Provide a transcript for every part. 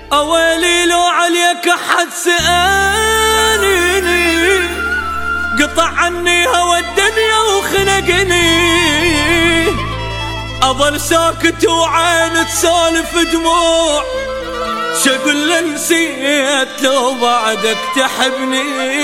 اويلي لو عليك احد سألني، قطع عني هوى الدنيا وخنقني، اظل ساكت وعين تسولف دموع، شقول له نسيت لو بعدك تحبني.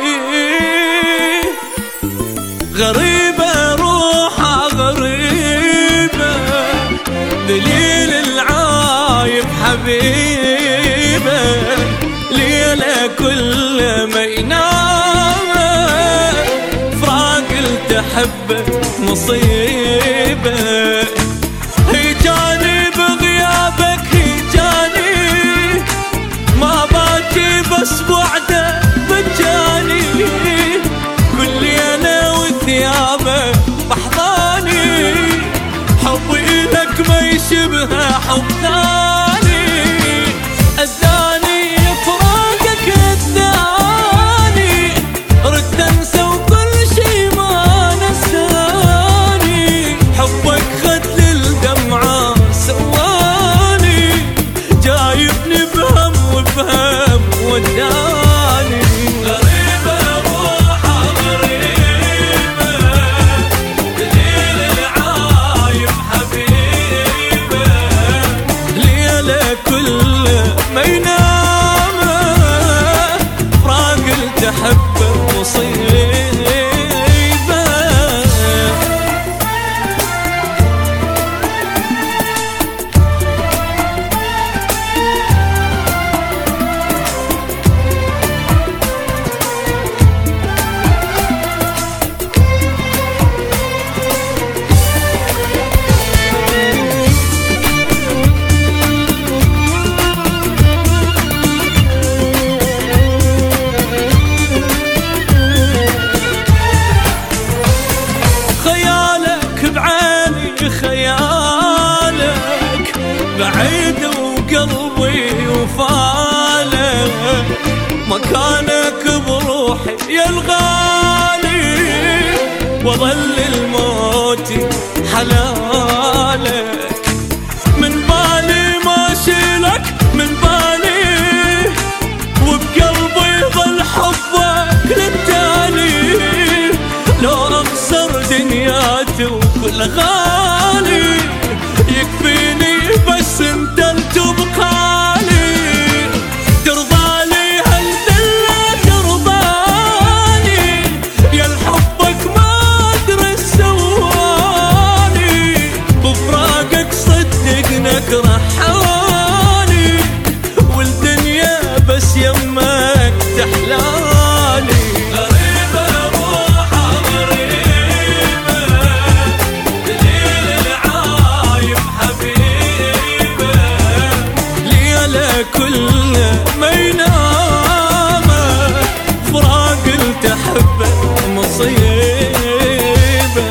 غريبة روحها غريبة، دليل العايب حبيبة، ليلة كل ما ينام فراق التحبه مصيبة. هيجاني بغيابك هيجاني، ما باكي بس بعده بجاني، كل ليلة وثيابه بحضاني، حبي لك ما يشبه حب ثاني، أذاني فراقك أذاني، رد أنسى وكل شي ما نساني، حبك خد للدمعة سواني، جايبني بهم وبهم وداني. غريبة روحها غريبة، دليل العايب حبيبة، ليلة كل ما ينام فراق التحبه مصيبة. خيالك بعيد وقلبي وفالك، مكانك بروحي يا الغالي، وظل الموت حلالك، من بالي ما شيلك من بالي، وبقلبي ظل حبك للتالي، لو اخسر دنياتي وكل غالي، يكفيني بس انت تبقالي، ترضالي هالذلة ترضاني، يا الحبك ما ادري سواني، بفراقك صدق نكرحاني، والدنيا بس يمك تحلالي. كل ما ينام فراق التحبه مصيبة.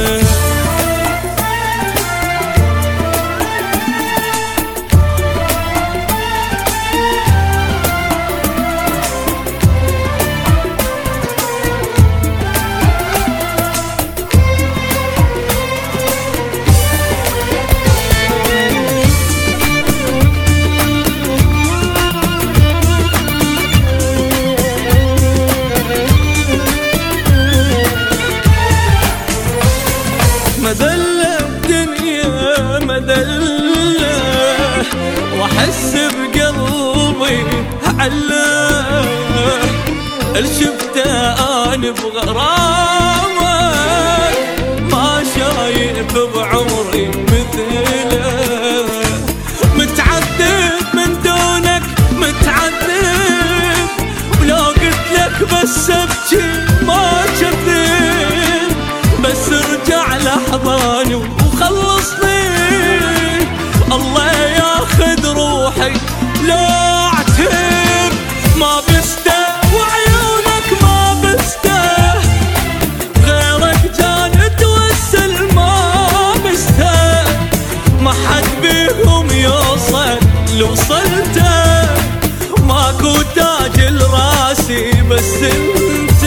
مذلة الدنيا مذلة، واحس بقلبي علة، الشفته انا بغرامك، ما شايف بعمري مثله، متعذب من دونك متعذب، ولو قلت لك بس ابكي ما كذب، بس ارجع لحضاني وخلصني، الله ياخذ روحي لا اعتب، ما بسته وعيونك ما بسته، غيرك جان توسل ما بسته، ما حد بيهم يوصل لوصلته، ماكو تاج لراسي بس انت.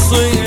وصية